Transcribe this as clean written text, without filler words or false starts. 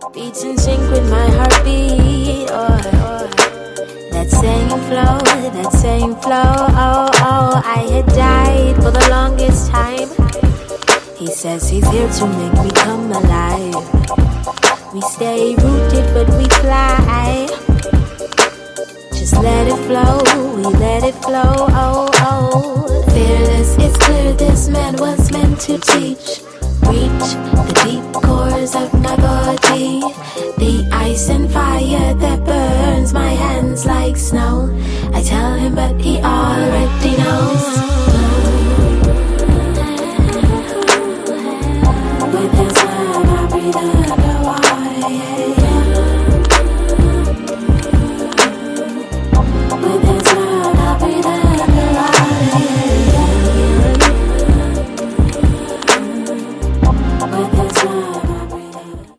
beats in sync with my heartbeat. That same flow. Oh, I had died for the longest time. He says he's here to make me come alive. We stay rooted, but we fly. Just let it flow, we let it flow. Oh, fearless, it's clear this man was meant to teach. Reach the deep cores of my